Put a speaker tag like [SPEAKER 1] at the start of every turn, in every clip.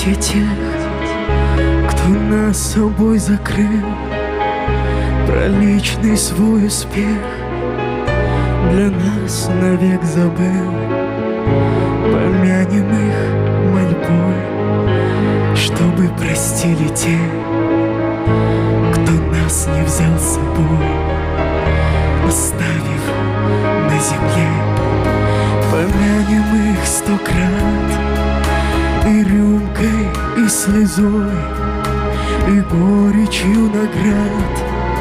[SPEAKER 1] памяти тех, кто нас собой закрыл, про личный свой успех для нас навек забыл. Помянем их мольбой, чтобы простили те, кто нас не взял с собой, оставив на земле. Помянем их 100 крат и рюмкой, и слезой, и горечью наград.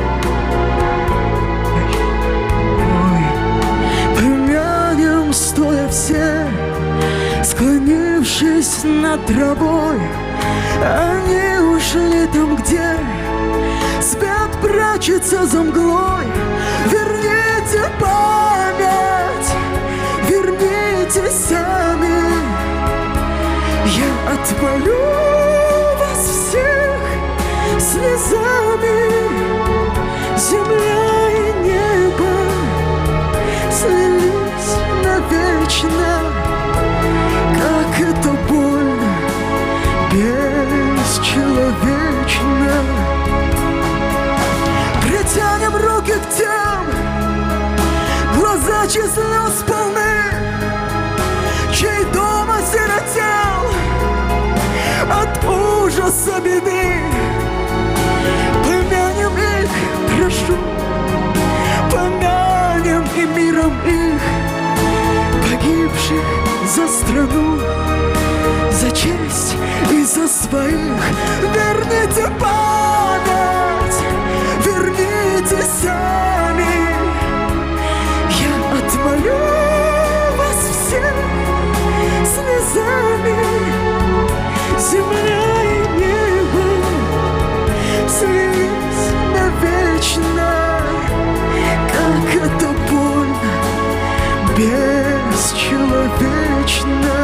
[SPEAKER 1] Ой, помянем стоя все, склонившись над травой. Они ушли там, где свет прячется за мглой. Верните память, верните сами. Я отмолю вас всех слезами. Земля и небо слились навечно. Как это больно, бесчеловечно. Притянем руки к тем, глаза чьи слез полны, чей дом осиротел от ужаса беды. Помянем их, прошу, помянем и миром их, погибших за страну, за честь и за своих. Верните память, верните сами. Я отмолю вас всех слезами. Земля и небо слились навечно. Как это больно, бесчеловечно.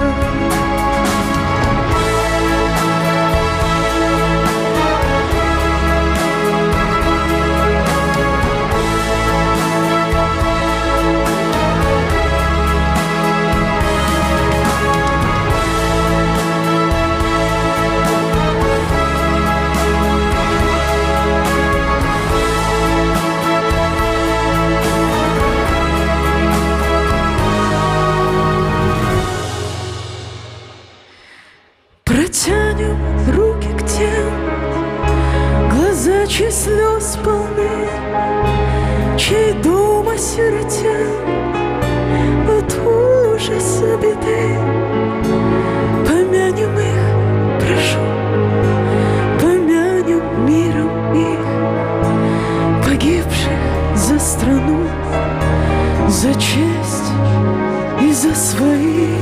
[SPEAKER 1] Протянем руки к тем, глаза чьи слез полны, чей дом осиротел от ужаса беды. Помянем их, прошу, помянем миром их, погибших за страну, за честь и за своих.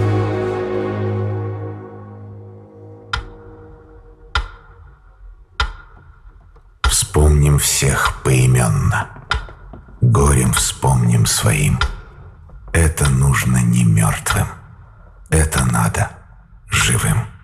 [SPEAKER 2] Вспомним всех поименно, горем вспомним своим. Это нужно не мертвым, это надо живым.